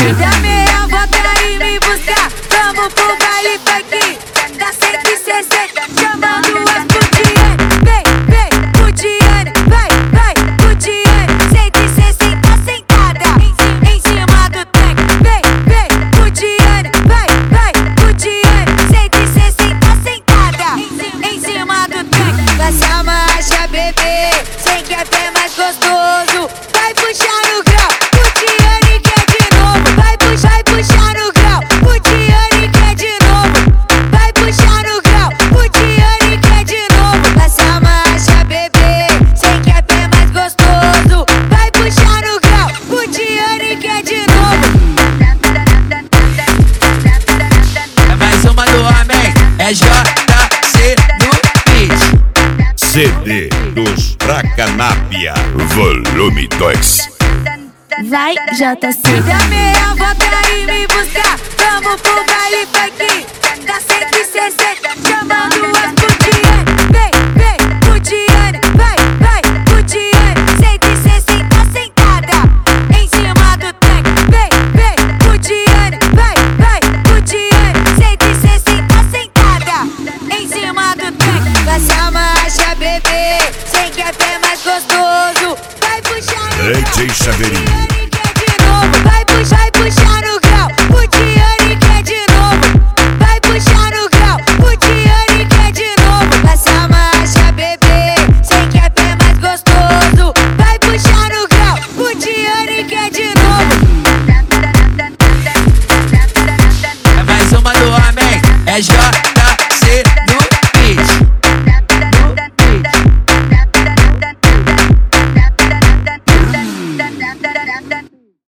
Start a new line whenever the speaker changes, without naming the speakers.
Dá meia volta e me buscar. Vamos pro baile funk da 160, chamando as putiane. Vem, vem, putiane, vai, vai, putiane. 160 sentada em cima do tanque. Vem, vem, putiane, vai, vai, putiane. 160 sentada em cima do tanque. Passa a marcha, bebê, sem que é mais gostoso. Vai puxar no grau, putiane quer de novo. Vai puxar no grau, putiane quer de novo. Vai puxar no grau, putiane quer de novo. Passa a marcha, bebê, sem que é mais gostoso. Vai puxar no grau, putiane quer de novo.
É mais uma do homem, é JC no beat.
CD dos Tracanapia, volume 2.
Vai, JC.
Dá meia volta e me buscar. Vamos pro baile funk da 160, chamando as putiane. Vem, vem, putiane, vai, vai, putiane. 160 sentada em cima do tanque. Vem, vem, putiane, vai, vai, putiane. 160 sentada em cima do tanque. Passa a marcha, bebê, sem que é mais gostoso. Vai puxar no
DJ Chaveirinho.
vai puxar no grau, putiane quer de novo. Vai puxar no grau, putiane quer de novo. Passa a marcha, bebê, sem que é mais gostoso. Vai puxar no grau, putiane quer de novo.
É mais uma do homem, é JC